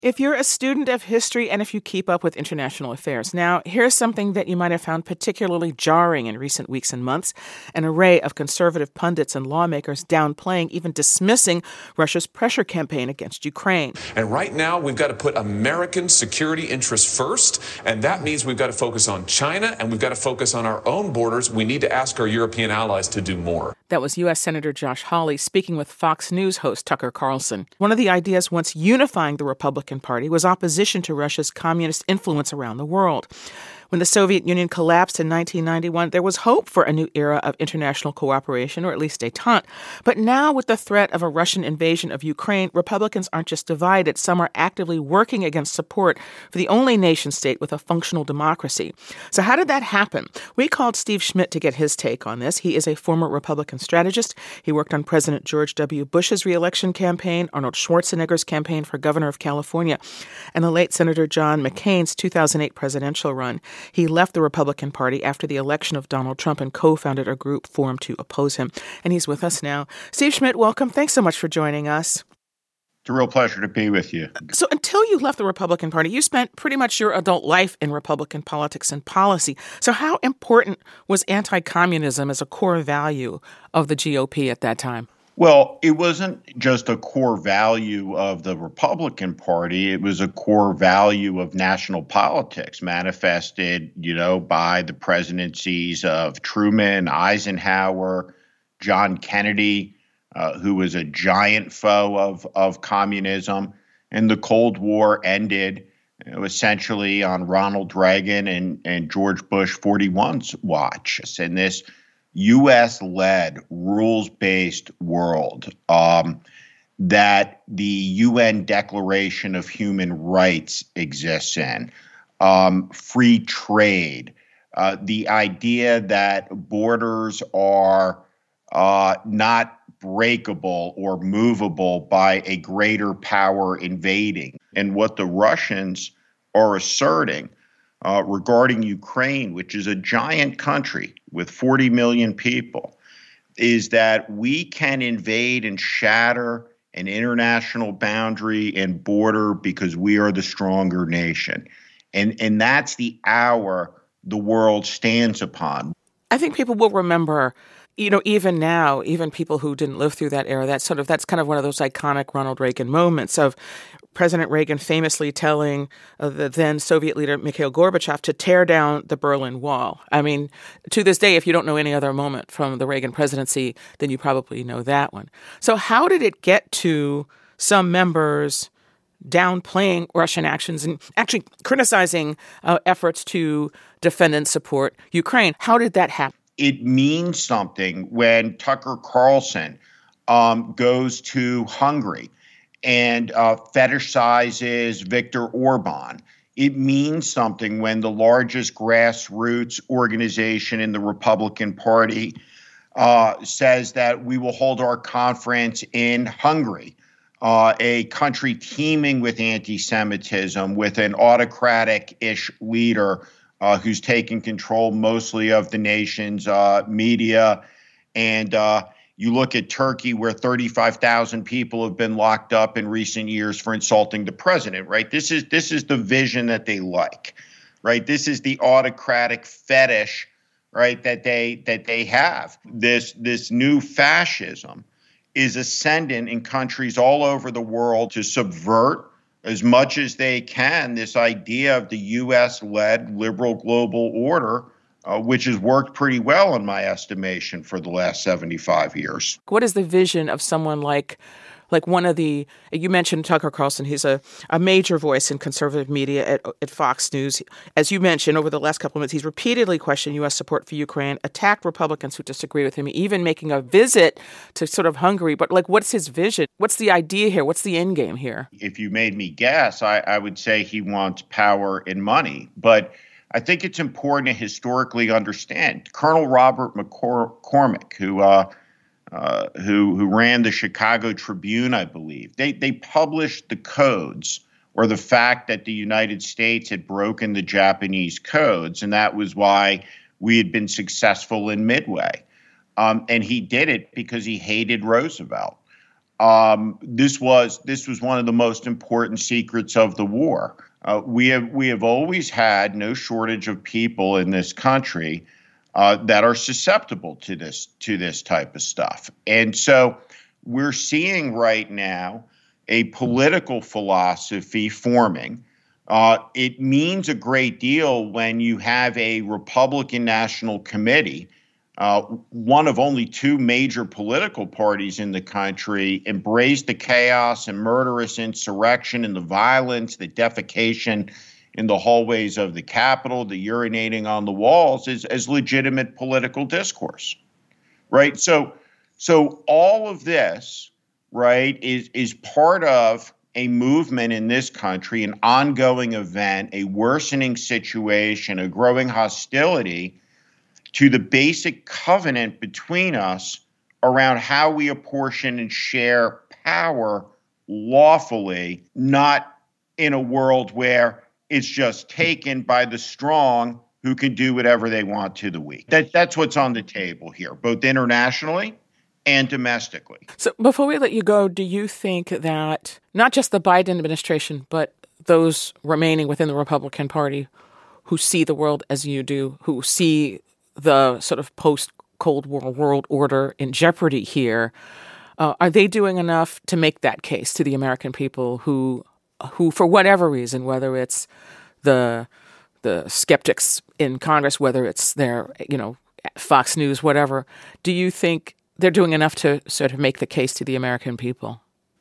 If you're a student of history and if you keep up with international affairs, now here's something that you might have found particularly jarring in recent weeks and months: an array of conservative pundits and lawmakers downplaying, even dismissing, Russia's pressure campaign against Ukraine. And right now, we've got to put American security interests first, and that means we've got to focus on China and we've got to focus on our own borders. We need to ask our European allies to do more. That was U.S. Senator Josh Hawley speaking with Fox News host Tucker Carlson. One of the ideas once unifying the Republican Party was opposition to Russia's communist influence around the world. When the Soviet Union collapsed in 1991, there was hope for a new era of international cooperation, or at least détente. But now, with the threat of a Russian invasion of Ukraine, Republicans aren't just divided. Some are actively working against support for the only nation-state with a functional democracy. So how did that happen? We called Steve Schmidt to get his take on this. He is a former Republican strategist. He worked on President George W. Bush's reelection campaign, Arnold Schwarzenegger's campaign for governor of California, and the late Senator John McCain's 2008 presidential run. He left the Republican Party after the election of Donald Trump and co-founded a group formed to oppose him. And he's with us now. Steve Schmidt, welcome. Thanks so much for joining us. It's a real pleasure to be with you. So until you left the Republican Party, you spent pretty much your adult life in Republican politics and policy. So how important was anti-communism as a core value of the GOP at that time? Well, it wasn't just a core value of the Republican Party. It was a core value of national politics manifested, by the presidencies of Truman, Eisenhower, John Kennedy, who was a giant foe of communism. And the Cold War ended essentially on Ronald Reagan and George Bush 41's watch. And this U.S.-led, rules-based world that the UN Declaration of Human Rights exists in, free trade, the idea that borders are not breakable or movable by a greater power invading. And what the Russians are asserting regarding Ukraine, which is a giant country with 40 million people, is that we can invade and shatter an international boundary and border because we are the stronger nation. And that's the hour the world stands upon. I think people will remember, even now, even people who didn't live through that era, that's kind of one of those iconic Ronald Reagan moments of President Reagan famously telling the then Soviet leader Mikhail Gorbachev to tear down the Berlin Wall. I mean, to this day, if you don't know any other moment from the Reagan presidency, then you probably know that one. So how did it get to some members downplaying Russian actions and actually criticizing efforts to defend and support Ukraine? How did that happen? It means something when Tucker Carlson goes to Hungary and fetishizes Viktor Orban. It means something when the largest grassroots organization in the Republican Party says that we will hold our conference in Hungary, a country teeming with anti-Semitism, with an autocratic-ish leader who's taken control mostly of the nation's media. And you look at Turkey, where 35,000 people have been locked up in recent years for insulting the president, right? This is the vision that they like, right? This is the autocratic fetish, right, that they have. This new fascism is ascendant in countries all over the world to subvert as much as they can this idea of the U.S.-led liberal global order, which has worked pretty well in my estimation for the last 75 years. What is the vision of someone like one of the, you mentioned Tucker Carlson, he's a major voice in conservative media at Fox News. As you mentioned, over the last couple of months, he's repeatedly questioned U.S. support for Ukraine, attacked Republicans who disagree with him, even making a visit to sort of Hungary. But what's his vision? What's the idea here? What's the end game here? If you made me guess, I would say he wants power and money. But I think it's important to historically understand. Colonel Robert McCormick, who ran the Chicago Tribune, I believe, they published the codes, or the fact that the United States had broken the Japanese codes, and that was why we had been successful in Midway. And he did it because he hated Roosevelt. This was one of the most important secrets of the war. We have always had no shortage of people in this country that are susceptible to this type of stuff, and so we're seeing right now a political philosophy forming. It means a great deal when you have a Republican National Committee, one of only two major political parties in the country, embrace the chaos and murderous insurrection and the violence, the defecation in the hallways of the Capitol, the urinating on the walls as legitimate political discourse, right? So all of this, right, is part of a movement in this country, an ongoing event, a worsening situation, a growing hostility to the basic covenant between us around how we apportion and share power lawfully, not in a world where it's just taken by the strong who can do whatever they want to the weak. That's what's on the table here, both internationally and domestically. So before we let you go, do you think that not just the Biden administration, but those remaining within the Republican Party who see the world as you do, who see the sort of post-Cold War world order in jeopardy here, are they doing enough to make that case to the American people who for whatever reason, whether it's the skeptics in Congress, whether it's their, Fox News, whatever, do you think they're doing enough to sort of make the case to the American people?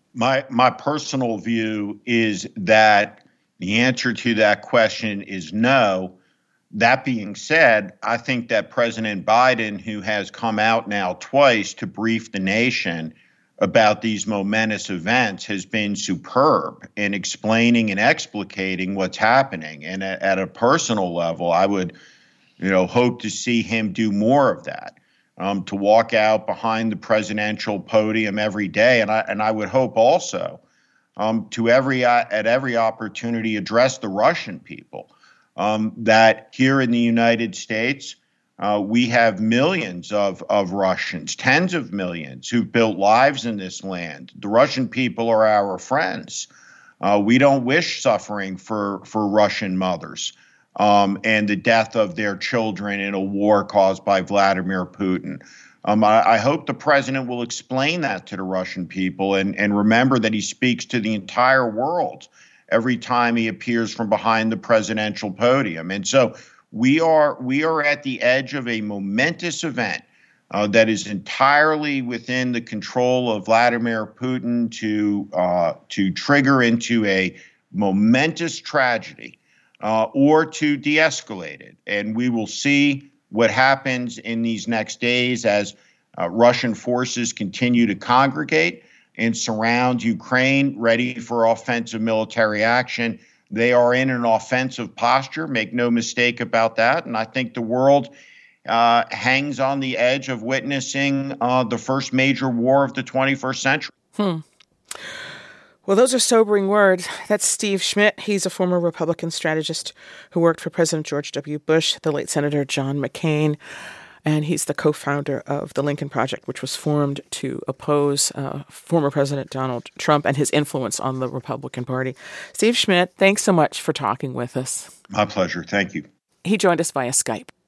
My personal view is that the answer to that question is no. That being said, I think that President Biden, who has come out now twice to brief the nation about these momentous events, has been superb in explaining and explicating what's happening. And at a personal level, I would, hope to see him do more of that, to walk out behind the presidential podium every day. And I would hope also to at every opportunity address the Russian people, that here in the United States, we have millions of Russians, tens of millions, who've built lives in this land. The Russian people are our friends. We don't wish suffering for Russian mothers and the death of their children in a war caused by Vladimir Putin. I hope the president will explain that to the Russian people and remember that he speaks to the entire world every time he appears from behind the presidential podium. And so we are at the edge of a momentous event that is entirely within the control of Vladimir Putin to trigger into a momentous tragedy or to de-escalate it. And we will see what happens in these next days as Russian forces continue to congregate and surround Ukraine, ready for offensive military action. They are in an offensive posture, make no mistake about that. And I think the world hangs on the edge of witnessing the first major war of the 21st century. Well, those are sobering words. That's Steve Schmidt. He's a former Republican strategist who worked for President George W. Bush, the late Senator John McCain, and he's the co-founder of the Lincoln Project, which was formed to oppose former President Donald Trump and his influence on the Republican Party. Steve Schmidt, thanks so much for talking with us. My pleasure. Thank you. He joined us via Skype.